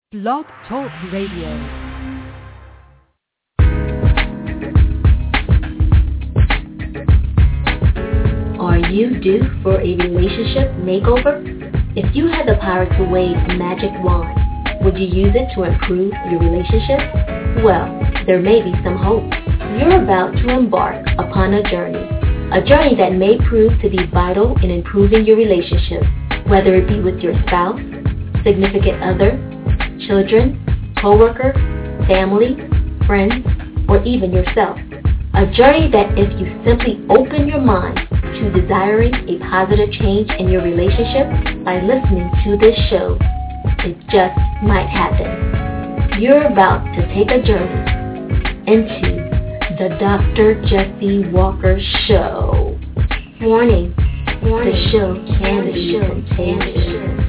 Blog Talk Radio. Are you due for a relationship makeover? If you had the power to wave a magic wand, would you use it to improve your relationship? Well, there may be some hope. You're about to embark upon a journey that may prove to be vital in improving your relationship, whether it be with your spouse, significant other, children, co-worker, family, friends, or even yourself. A journey that if you simply open your mind to desiring a positive change in your relationship by listening to this show, it just might happen. You're about to take a journey into the Dr. Jesse Walker Show. Warning, the show can be contagious.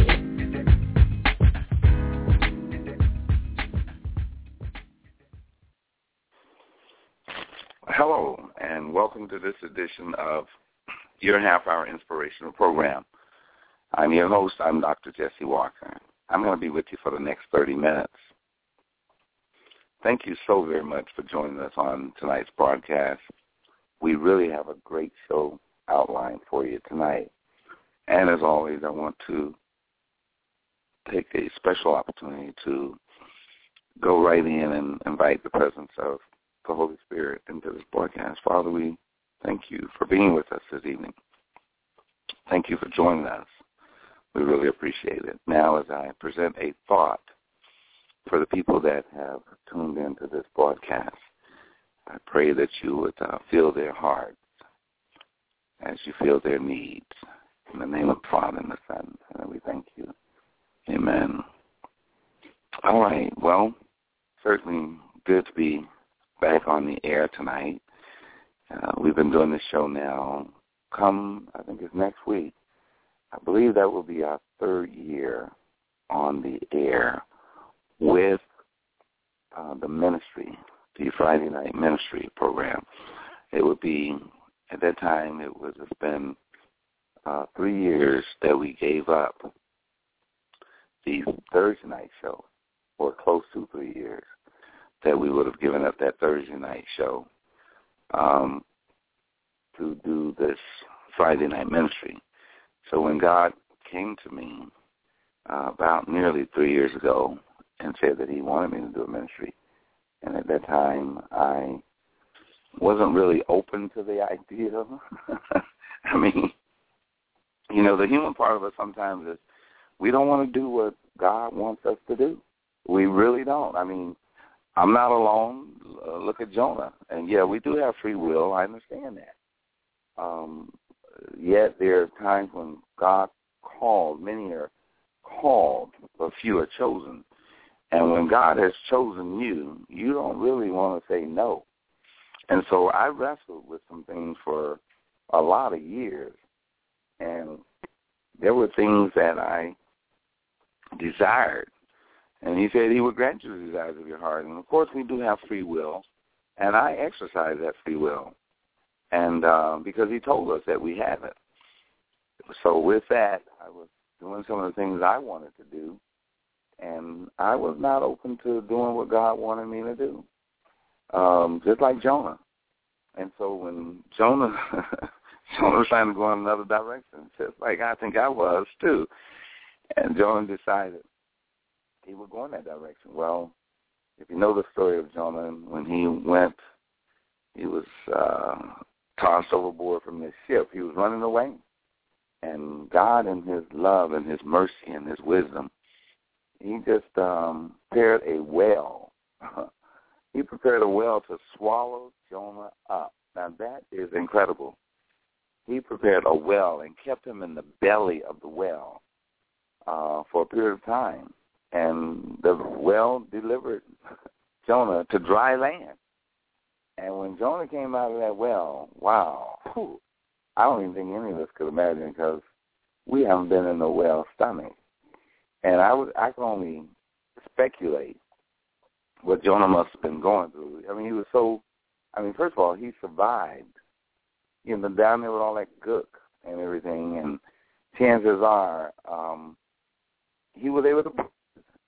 Hello, and welcome to this edition of your half-hour inspirational program. I'm your host. I'm Dr. Jesse Walker. I'm going to be with you for the next 30 minutes. Thank you so very much for joining us on tonight's broadcast. We really have a great show outlined for you tonight. And as always, I want to take a special opportunity to go right in and invite the presence of the Holy Spirit into this broadcast. Father, we thank you for being with us this evening. Thank you for joining us. We really appreciate it. Now, as I present a thought for the people that have tuned into this broadcast, I pray that you would feel their hearts as you feel their needs. In the name of the Father and the Son, and we thank you. Amen. All right. Well, certainly good to be back on the air tonight. We've been doing this show now, I think it's next week. I believe that will be our third year on the air with the ministry, the Friday night ministry program. It would be, at that time, it's been 3 years that we gave up the Thursday night show, or close to 3 years that we would have given up that Thursday night show to do this Friday night ministry. So when God came to me about nearly 3 years ago and said that he wanted me to do a ministry, and at that time I wasn't really open to the idea. I mean, you know, the human part of us sometimes is we don't want to do what God wants us to do. We really don't. I mean, I'm not alone. Look at Jonah. And, yeah, we do have free will. I understand that. Yet there are times when God called. Many are called, but few are chosen. And when God has chosen you, you don't really want to say no. And so I wrestled with some things for a lot of years. And there were things that I desired. And he said he would grant you the desires of your heart. And, of course, we do have free will, and I exercise that free will. And because he told us that we have it. So with that, I was doing some of the things I wanted to do, and I was not open to doing what God wanted me to do, just like Jonah. And so when Jonah was trying to go in another direction, just like I think I was too, and Jonah decided he would go in that direction. Well, if you know the story of Jonah, when he went, he was tossed overboard from his ship. He was running away. And God, in his love and his mercy and his wisdom, he just prepared a whale. He prepared a whale to swallow Jonah up. Now, that is incredible. He prepared a whale and kept him in the belly of the whale for a period of time. And the whale delivered Jonah to dry land. And when Jonah came out of that well, wow, I don't even think any of us could imagine, because we haven't been in the whale's stomach. And I can only speculate what Jonah must have been going through. I mean, first of all, he survived, down there with all that gook and everything. And chances are he was able to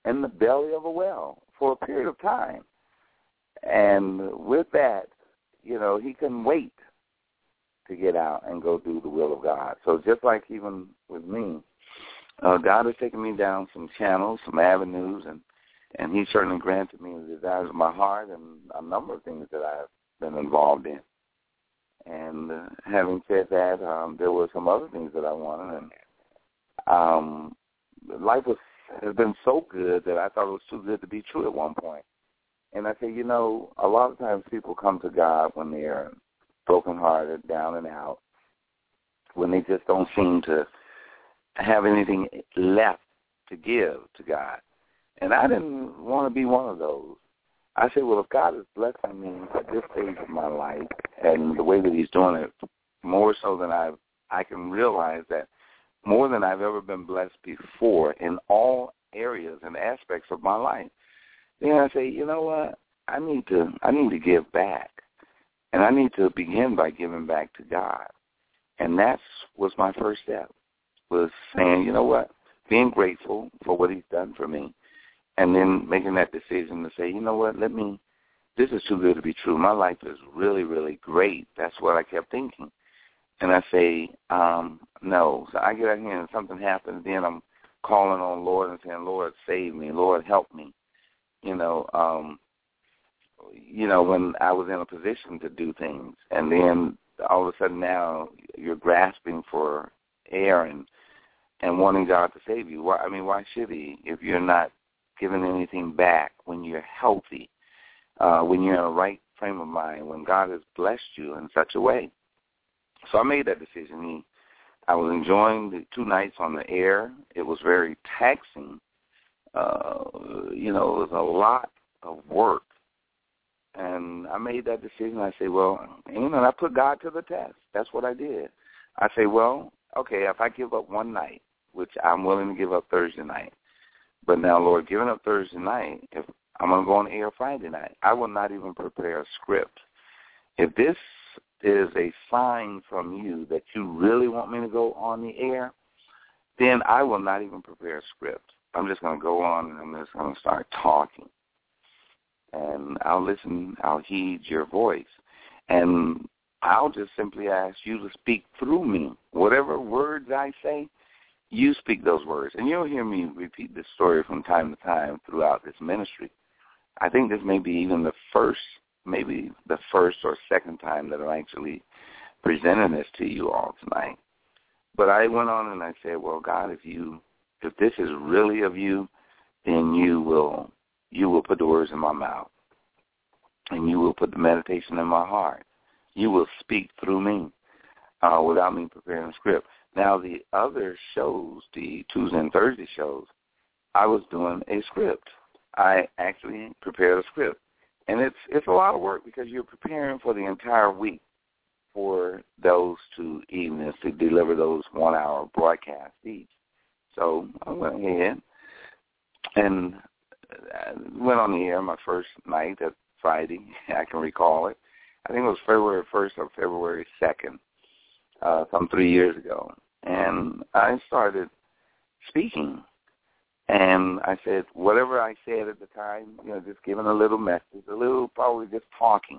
in the belly of a well for a period of time. And with that, he couldn't wait to get out and go do the will of God. So just like even with me, God has taken me down some channels, some avenues, and he certainly granted me the desires of my heart and a number of things that I've been involved in. And having said that, there were some other things that I wanted, and life has been so good that I thought it was too good to be true at one point. And I say, a lot of times people come to God when they're brokenhearted, down and out, when they just don't seem to have anything left to give to God. And I didn't want to be one of those. I said, well, if God is blessing me at this stage of my life and the way that he's doing it, more so than I can realize that more than I've ever been blessed before in all areas and aspects of my life, then I say, you know what, I need to give back. And I need to begin by giving back to God. And that was my first step, was saying, you know what, being grateful for what he's done for me, and then making that decision to say, you know what, this is too good to be true. My life is really, really great. That's what I kept thinking. And I say, no. So I get out here and something happens, then I'm calling on Lord and saying, Lord, save me. Lord, help me. When I was in a position to do things, and then all of a sudden now you're grasping for air and wanting God to save you. Why should he if you're not giving anything back when you're healthy, when you're in a right frame of mind, when God has blessed you in such a way? So I made that decision. I was enjoying the 2 nights on the air. It was very taxing. It was a lot of work. And I made that decision. I say, well, and I put God to the test. That's what I did. I say, well, okay, if I give up one night, which I'm willing to give up Thursday night, but now, Lord, giving up Thursday night, if I'm going to go on the air Friday night, I will not even prepare a script. If this is a sign from you that you really want me to go on the air, then I will not even prepare a script. I'm just going to go on and I'm just going to start talking. And I'll listen, I'll heed your voice. And I'll just simply ask you to speak through me. Whatever words I say, you speak those words. And you'll hear me repeat this story from time to time throughout this ministry. I think this may be even the first or second time that I'm actually presenting this to you all tonight. But I went on and I said, well, God, if this is really of you, then you will put the words in my mouth, and you will put the meditation in my heart. You will speak through me without me preparing a script. Now, the other shows, the Tuesday and Thursday shows, I was doing a script. I actually prepared a script. And it's a lot of work because you're preparing for the entire week for those 2 evenings to deliver those 1-hour broadcasts each. So I went ahead and went on the air my first night, that Friday. I can recall it. I think it was February 1st or February 2nd, some 3 years ago. And I started speaking. And I said, whatever I said at the time, just giving a little message, probably just talking.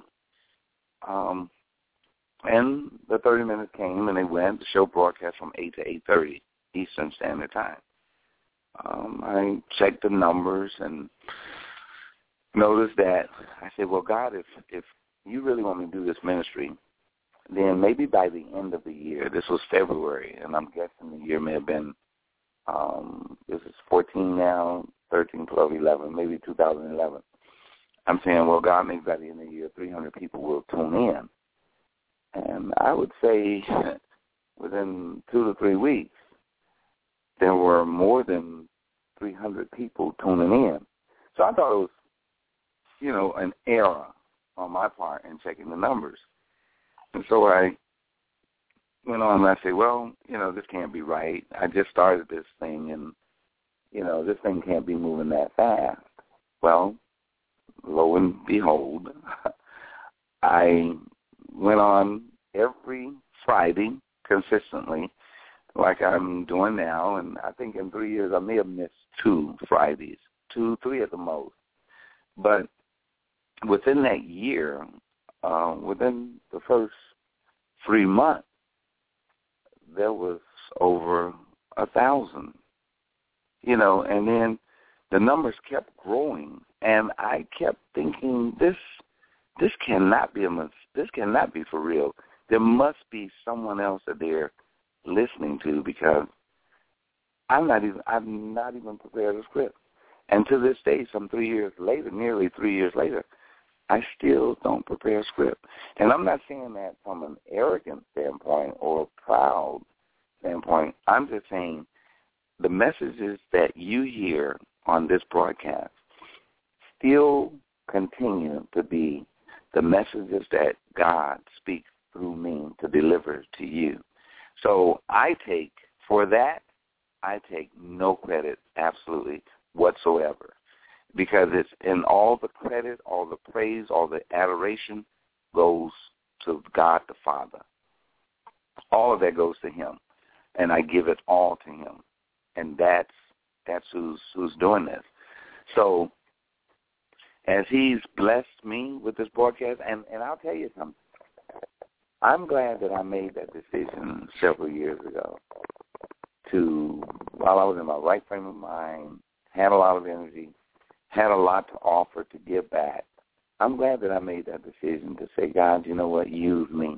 And the 30 minutes came and they went. The show broadcast from 8 to 8:30 Eastern Standard Time. I checked the numbers and noticed that I said, well, God, if you really want me to do this ministry, then maybe by the end of the year, this was February, and I'm guessing the year may have been, this is 14 now, 13, 12, 11, maybe 2011. I'm saying, well, God, maybe by the end of the year, 300 people will tune in. And I would say within 2 to 3 weeks, there were more than 300 people tuning in. So I thought it was, an error on my part in checking the numbers. And so I went on and I said, well, this can't be right. I just started this thing and, this thing can't be moving that fast. Well, lo and behold, I went on every Friday consistently like I'm doing now, and I think in 3 years I may have missed 2 Fridays, 2, 3 at the most. But within that year, within the first 3 months, there was over 1,000, and then the numbers kept growing, and I kept thinking, this cannot be this cannot be for real. There must be someone else that they're listening to, because I've not even prepared a script. And to this day, nearly 3 years later, I still don't prepare a script. And I'm not saying that from an arrogant standpoint or a proud standpoint. I'm just saying the messages that you hear on this broadcast still continue to be the messages that God speaks through me to deliver to you. So I take no credit absolutely whatsoever, because it's in all the credit, all the praise, all the adoration goes to God the Father. All of that goes to him, and I give it all to him, and that's who's doing this. So as he's blessed me with this broadcast, and I'll tell you something, I'm glad that I made that decision several years ago while I was in my right frame of mind, had a lot of energy, had a lot to offer to give back. I'm glad that I made that decision to say, God, you know what, use me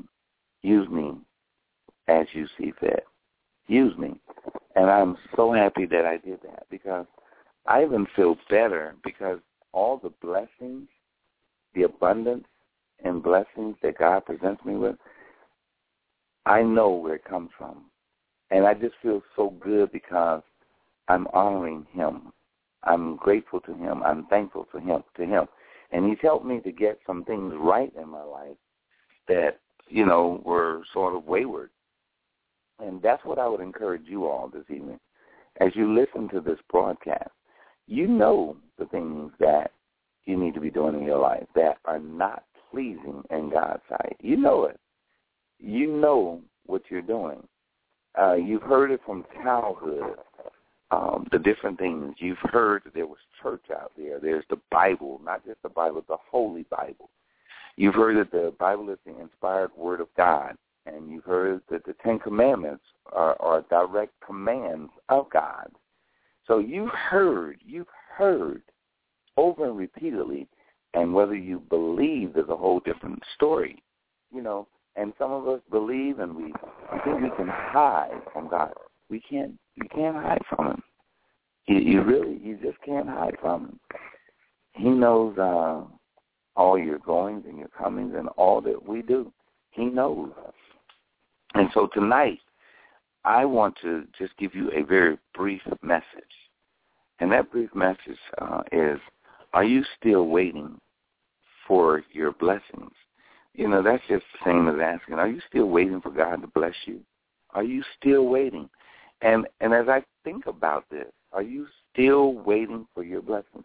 as you see fit. Use me. And I'm so happy that I did that, because I even feel better, because all the blessings, the abundance and blessings that God presents me with, I know where it comes from. And I just feel so good because I'm honoring him. I'm grateful to him. I'm thankful to him. And he's helped me to get some things right in my life that, were sort of wayward. And that's what I would encourage you all this evening. As you listen to this broadcast, you know the things that you need to be doing in your life that are not pleasing in God's sight. You know it. You know what you're doing. You've heard it from childhood, the different things. You've heard that there was church out there. There's the Bible, not just the Bible, the Holy Bible. You've heard that the Bible is the inspired Word of God, and you've heard that the Ten Commandments are direct commands of God. So you've heard over and repeatedly, and whether you believe is a whole different story, And some of us believe, and we think we can hide from God. You can't hide from him. You just can't hide from him. He knows all your goings and your comings and all that we do. He knows. And so tonight, I want to just give you a very brief message. And that brief message is, are you still waiting for your blessings? That's just the same as asking, are you still waiting for God to bless you? Are you still waiting? And as I think about this, are you still waiting for your blessings?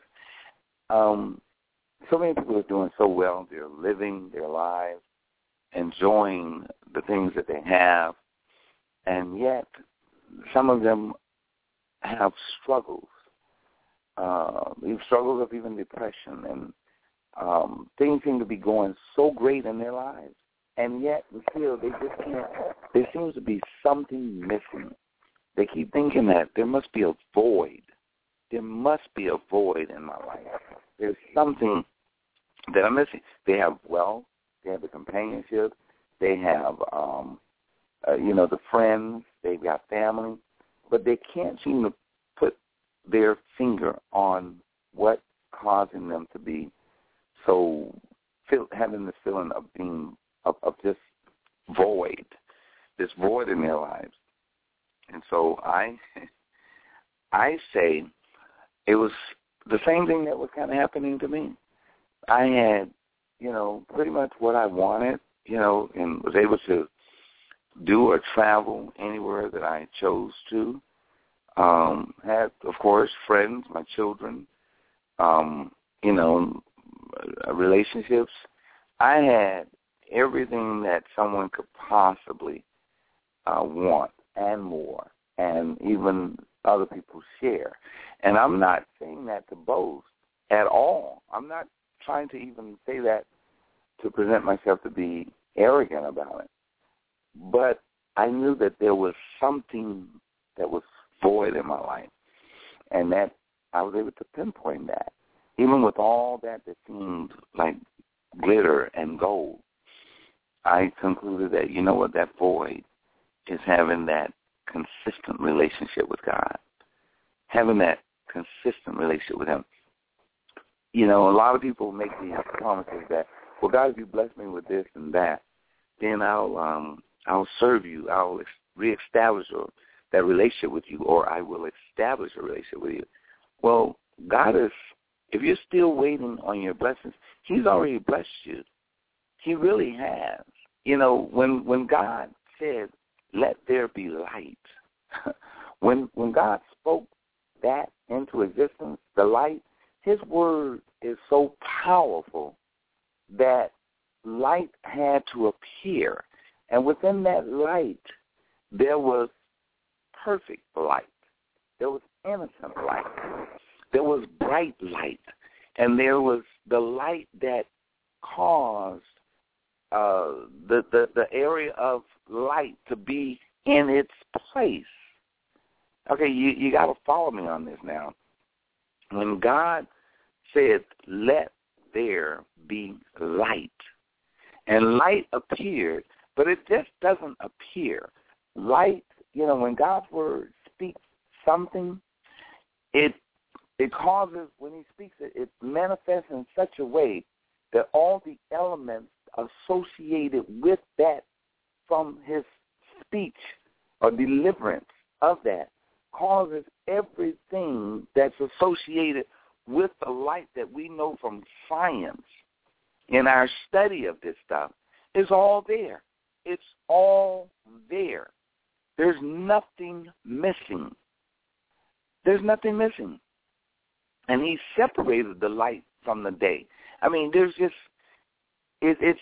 So many people are doing so well. They're living their lives, enjoying the things that they have, and yet some of them have struggles. Struggles of even depression, and things seem to be going so great in their lives, and yet still they just can't. There seems to be something missing. They keep thinking that there must be a void. There must be a void in my life. There's something that I'm missing. They have wealth. They have the companionship. They have, the friends. They've got family, but they can't seem to put their finger on what's causing them to be so having this feeling of being of just void, this void in their lives. And so I say it was the same thing that was kind of happening to me. I had, pretty much what I wanted, and was able to do or travel anywhere that I chose to. Had, of course, friends, my children, relationships. I had everything that someone could possibly want and more, and even other people share. And I'm not saying that to boast at all. I'm not trying to even say that to present myself to be arrogant about it. But I knew that there was something that was void in my life, and that I was able to pinpoint that. Even with all that seemed like glitter and gold, I concluded that, you know what, that void is having that consistent relationship with God, having that consistent relationship with Him. You know, a lot of people make these promises that, well, God, if you bless me with this and that, then I'll serve you. I'll reestablish that relationship with you, or I will establish a relationship with you. Well, God is, if you're still waiting on your blessings, He's already blessed you. He really has. You know, when God said, let there be light, when God spoke that into existence, the light, His word is so powerful that light had to appear. And within that light, there was perfect light. There was innocent light. There was bright light. And there was the light that caused the area of light to be in its place. Okay, you got to follow me on this now. When God said, let there be light, and light appeared, but it just doesn't appear. Light, you know, when God's word speaks something, it causes, when He speaks it, it manifests in such a way that all the elements associated with that from His speech or deliverance of that causes everything that's associated with the light that we know from science in our study of this stuff is all there. It's all there. There's nothing missing. There's nothing missing. And He separated the light from the day. I mean, there's just, it's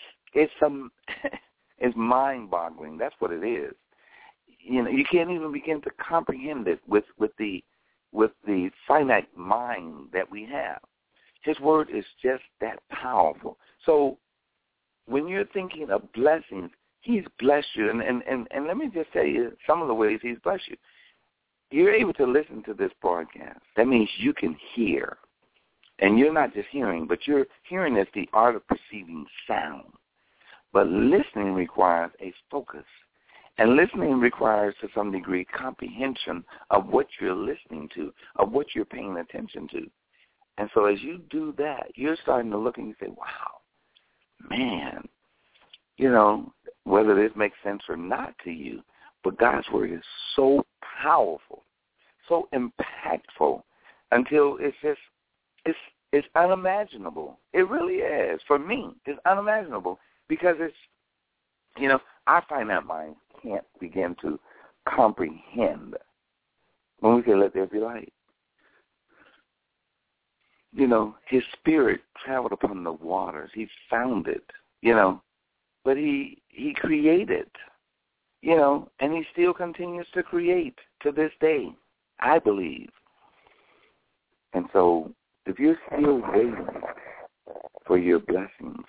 mind-boggling. That's what it is. You know, you can't even begin to comprehend it with the finite mind that we have. His word is just that powerful. So when you're thinking of blessings, He's blessed you. And let me just tell you some of the ways He's blessed you. You're able to listen to this broadcast. That means you can hear. And you're not just hearing, but you're hearing as the art of perceiving sound. But listening requires a focus. And listening requires, to some degree, comprehension of what you're listening to, of what you're paying attention to. And so as you do that, you're starting to look and you say, wow, man, you know, whether this makes sense or not to you, but God's word is so powerful, so impactful, until it's just, it's unimaginable. It really is. For me, it's unimaginable because it's, you know, I find that mind can't begin to comprehend when we say, let there be light. You know, His Spirit traveled upon the waters. He found it, you know, but He created, you know, and He still continues to create to this day, I believe. And so if you're still waiting for your blessings,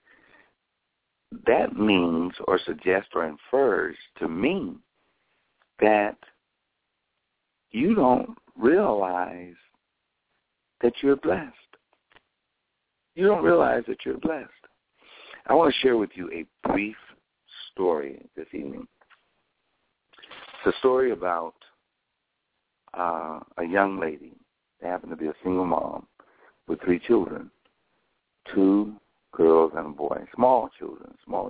that means or suggests or infers to me that you don't realize that you're blessed. You don't realize that you're blessed. I want to share with you a brief story this evening. It's a story about a young lady that happened to be a single mom with 3 children, 2 girls and a boy, small children.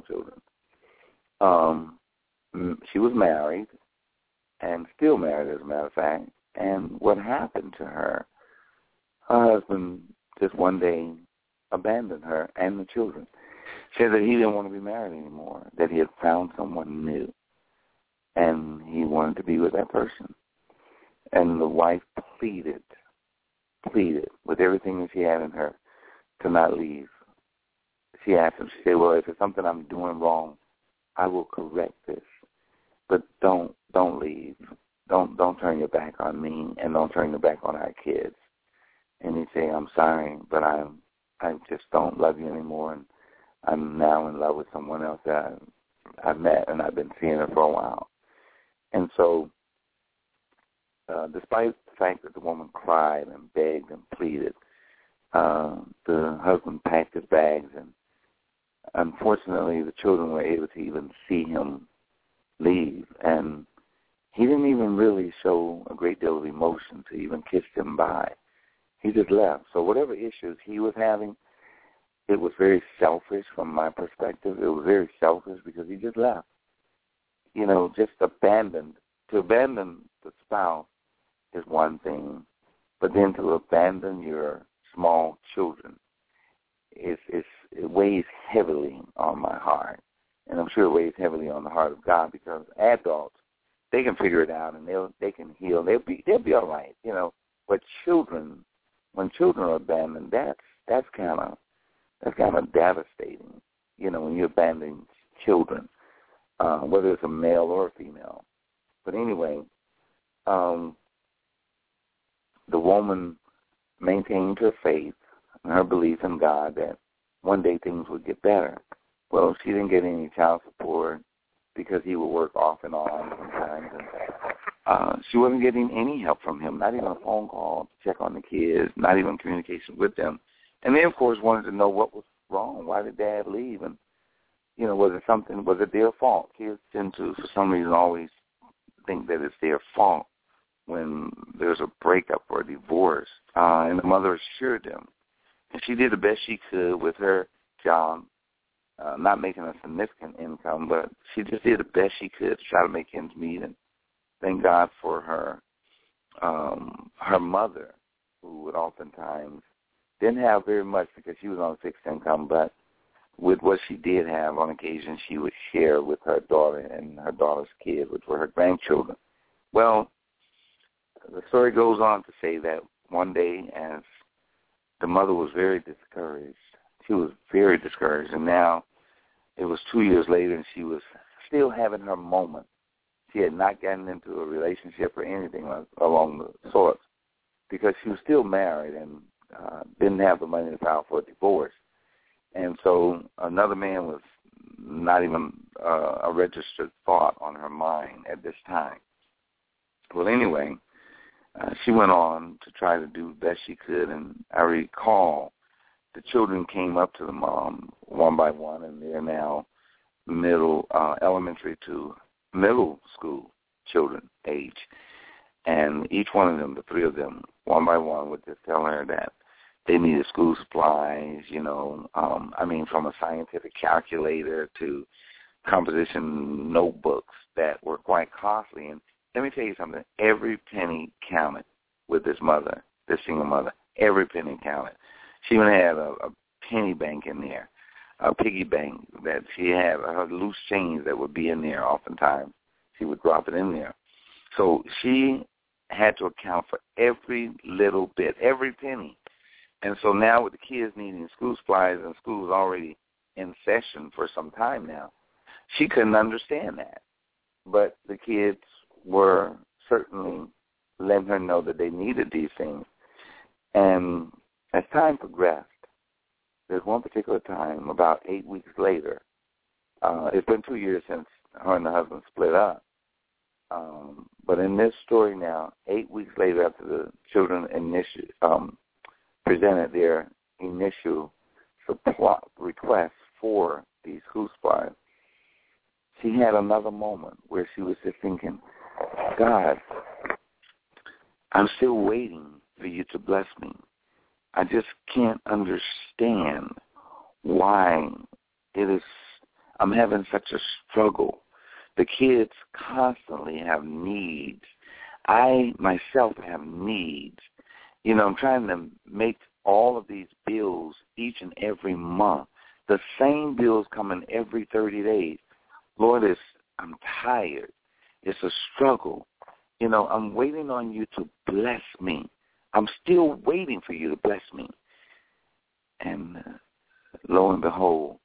She was married and still married, as a matter of fact. And what happened to her, her husband just one day abandoned her and the children. Said that he didn't want to be married anymore, that he had found someone new, and he wanted to be with that person. And the wife pleaded with everything that she had in her to not leave. She asked him, she said, well, if it's something I'm doing wrong, I will correct this, but don't leave. don't turn your back on me, and don't turn your back on our kids. And he'd say, I'm sorry, but I just don't love you anymore, and I'm now in love with someone else that I've met, and I've been seeing her for a while. And so despite the fact that the woman cried and begged and pleaded, the husband packed his bags, and unfortunately the children were able to even see him leave. And he didn't even really show a great deal of emotion to even kiss them bye. He just left. So whatever issues he was having, it was very selfish from my perspective. It was very selfish because he just left. You know, just abandoned. To abandon the spouse is one thing, but then to abandon your small children, it weighs heavily on my heart. And I'm sure it weighs heavily on the heart of God, because adults, they can figure it out and they can heal. They'll be all right, you know. But children, when children are abandoned, that's kind of devastating, you know, when you abandon children, whether it's a male or a female. But anyway, the woman maintained her faith and her belief in God that one day things would get better. Well, she didn't get any child support because he would work off and on sometimes. And she wasn't getting any help from him, not even a phone call to check on the kids, not even communication with them. And they, of course, wanted to know what was wrong. Why did Dad leave? And, you know, was it their fault? Kids tend to, for some reason, always think that it's their fault when there's a breakup or a divorce. And the mother assured them. And she did the best she could with her job, not making a significant income, but she just did the best she could to try to make ends meet. And thank God for her mother, who would oftentimes didn't have very much because she was on a fixed income, but with what she did have on occasion, she would share with her daughter and her daughter's kids, which were her grandchildren. Well, the story goes on to say that one day, as the mother was very discouraged, she was very discouraged, and now it was 2 years later, and she was still having her moment. She had not gotten into a relationship or anything along the sorts, because she was still married and didn't have the money to file for a divorce. And so another man was not even a registered thought on her mind at this time. Well, anyway, she went on to try to do the best she could, and I recall the children came up to the mom one by one, and they're now elementary to middle school children age. And each one of them, the three of them, one by one, would just tell her that they needed school supplies, you know, from a scientific calculator to composition notebooks that were quite costly. And let me tell you something, every penny counted with this mother, this single mother. Every penny counted. She even had a penny bank in there, a piggy bank that she had, her loose change that would be in there oftentimes. She would drop it in there. So she had to account for every little bit, every penny. And so now with the kids needing school supplies and school's already in session for some time now, she couldn't understand that. But the kids were certainly letting her know that they needed these things. And as time progressed, there's one particular time, about 8 weeks later, it's been 2 years since her and the husband split up. But in this story now, 8 weeks later after the children presented their initial request for these school supplies, she had another moment where she was just thinking, God, I'm still waiting for you to bless me. I just can't understand why I'm having such a struggle. The kids constantly have needs. I myself have needs. You know, I'm trying to make all of these bills each and every month. The same bills coming every 30 days. Lord, I'm tired. It's a struggle. You know, I'm waiting on you to bless me. I'm still waiting for you to bless me. And lo and behold,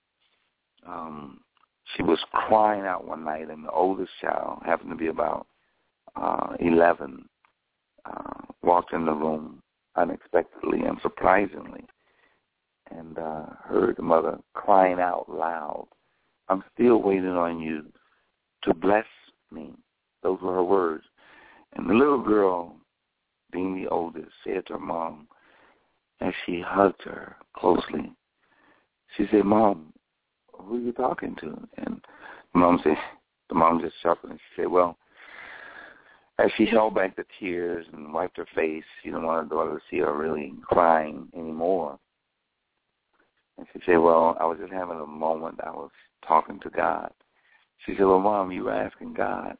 she was crying out one night, and the oldest child happened to be about 11, walked in the room unexpectedly and surprisingly, and heard the mother crying out loud, "I'm still waiting on you to bless me." Those were her words. And the little girl, being the oldest, said to her mom, as she hugged her closely, she said, "Mom, who are you talking to?" And the mom just chuckled, and she said, well, as she held back the tears and wiped her face, she didn't want her daughter to see her really crying anymore. And she said, well, I was just having a moment. I was talking to God. She said, well, Mom, you were asking God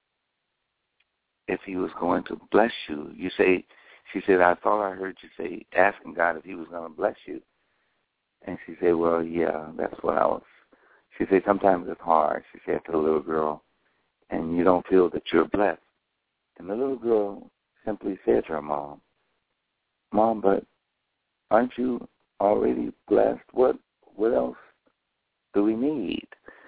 if he was going to bless you. She said, I thought I heard you say, asking God if he was going to bless you. And she said, well, yeah, that's what I was. She said, sometimes it's hard, she said to the little girl, and you don't feel that you're blessed. And the little girl simply said to her mom, Mom, but aren't you already blessed? What else do we need?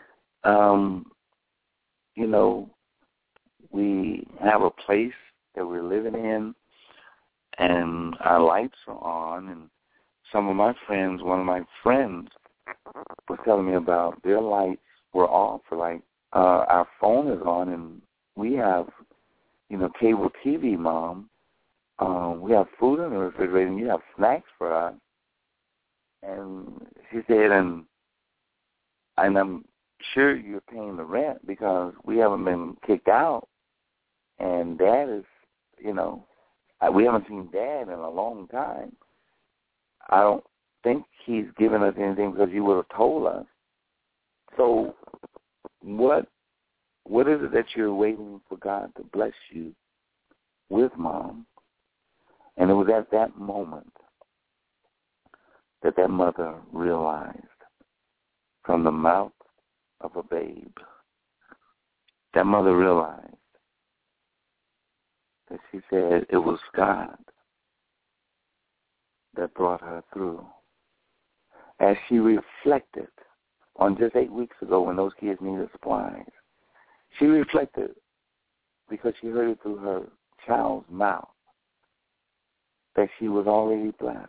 We have a place that we're living in, and our lights are on, and one of my friends was telling me about their lights were off, like our phone is on, and we have, cable TV, Mom. We have food in the refrigerator, and you have snacks for us. And she said, and I'm sure you're paying the rent because we haven't been kicked out. And Dad is, we haven't seen Dad in a long time. I don't think he's given us anything because he would have told us. So what is it that you're waiting for God to bless you with, Mom? And it was at that moment that mother realized from the mouth of a babe, that mother realized that she said it was God that brought her through. As she reflected on just 8 weeks ago when those kids needed supplies, she reflected because she heard it through her child's mouth that she was already blessed.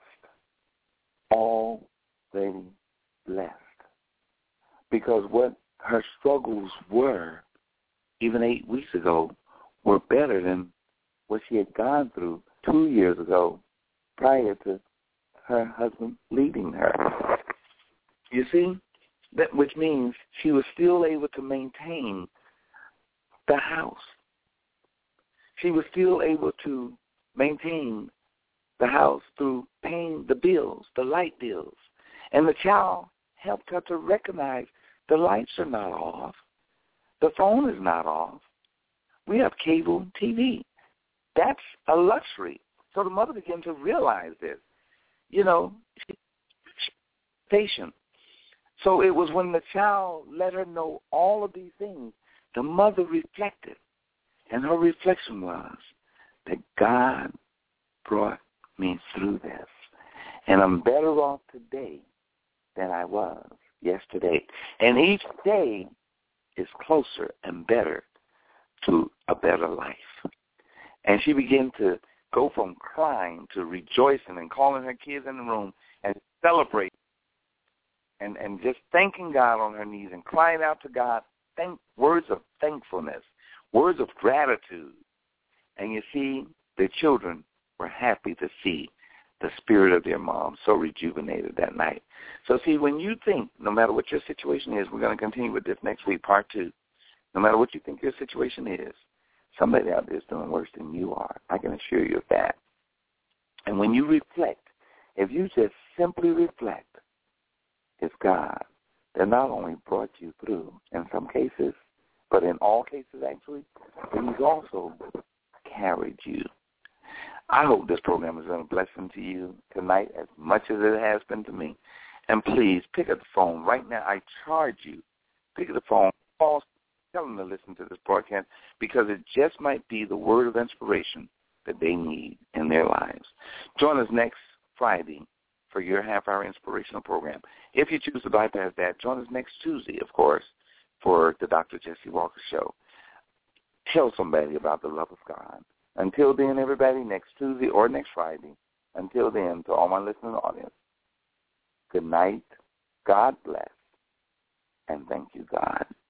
Already blessed. Because what her struggles were, even 8 weeks ago, were better than what she had gone through 2 years ago prior to her husband leaving her. You see? Which means she was still able to maintain the house. She was still able to maintain the house through paying the bills, the light bills. And the child helped her to recognize the lights are not off. The phone is not off. We have cable TV. That's a luxury. So the mother began to realize this. She's patient. So it was when the child let her know all of these things, the mother reflected. And her reflection was that God brought me through this. And I'm better off today than I was yesterday. And each day is closer and better to a better life. And she began to go from crying to rejoicing and calling her kids in the room and celebrating and just thanking God on her knees and crying out to God, words of thankfulness, words of gratitude. And you see, the children were happy to see the spirit of their mom so rejuvenated that night. So see, when you think, no matter what your situation is, we're going to continue with this next week, part 2. No matter what you think your situation is, somebody out there is doing worse than you are. I can assure you of that. And when you reflect, if you just simply reflect, it's God that not only brought you through in some cases, but in all cases actually, but he's also carried you. I hope this program has been a blessing to you tonight as much as it has been to me. And please, pick up the phone. Right now, I charge you. Pick up the phone. Call, tell them to listen to this broadcast because it just might be the word of inspiration that they need in their lives. Join us next Friday for your half-hour inspirational program. If you choose to bypass that, join us next Tuesday, of course, for the Dr. Jesse Walker Show. Tell somebody about the love of God. Until then, everybody, next Tuesday or next Friday, until then, to all my listening audience, good night, God bless, and thank you, God.